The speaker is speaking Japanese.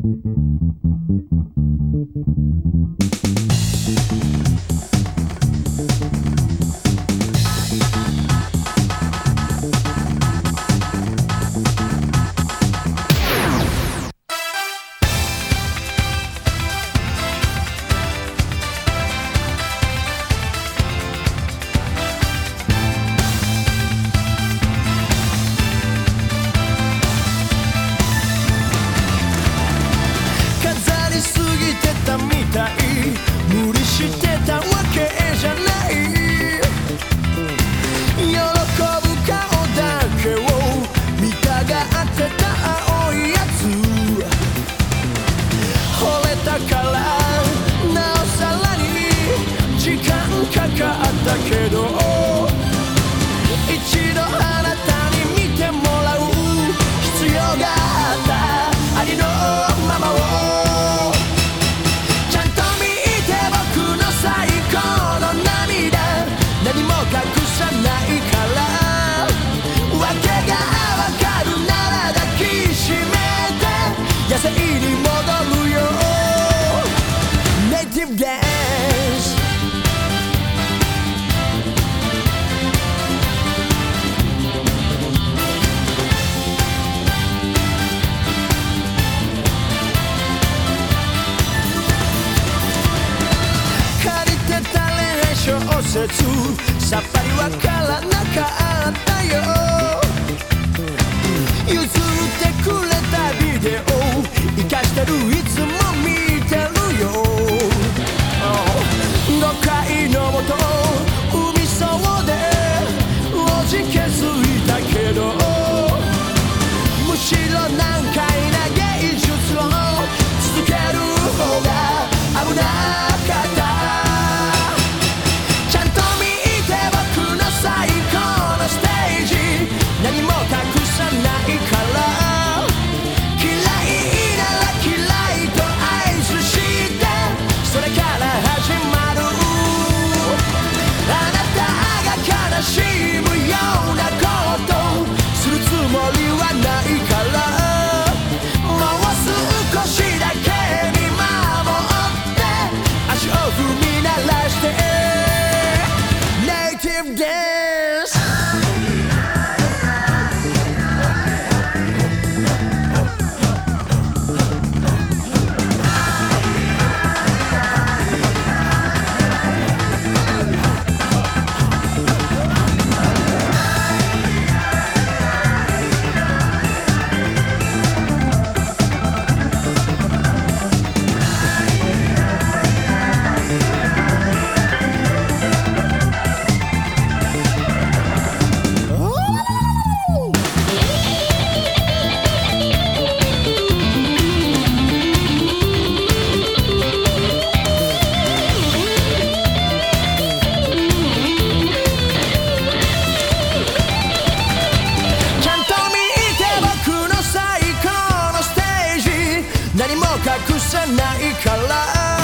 無理してたわけじゃない。喜ぶ顔だけを見たがってた青いやつ、惚れたからなおさらに時間かかったけど、一度あなたに見てもらう必要があった。ありのままを何も隠さないから、わけがわかるなら抱きしめて野生に戻るよ。ネイティブダンス借りてた恋愛小説、さっぱりわからなかったよ。譲ってくれたビデオ生かしてる、いつも見てるよ。誤解のもと海そうでおじけづいたけど、むしろ難解な芸術を続ける方が危なかった。何も隠さないから、嫌いなら嫌いと合図して、それから始まる。あなたが悲しむようなことするつもりはないから、もう少しだけ見守って足を踏み鳴らしてネイティブダンス。何も隠さないから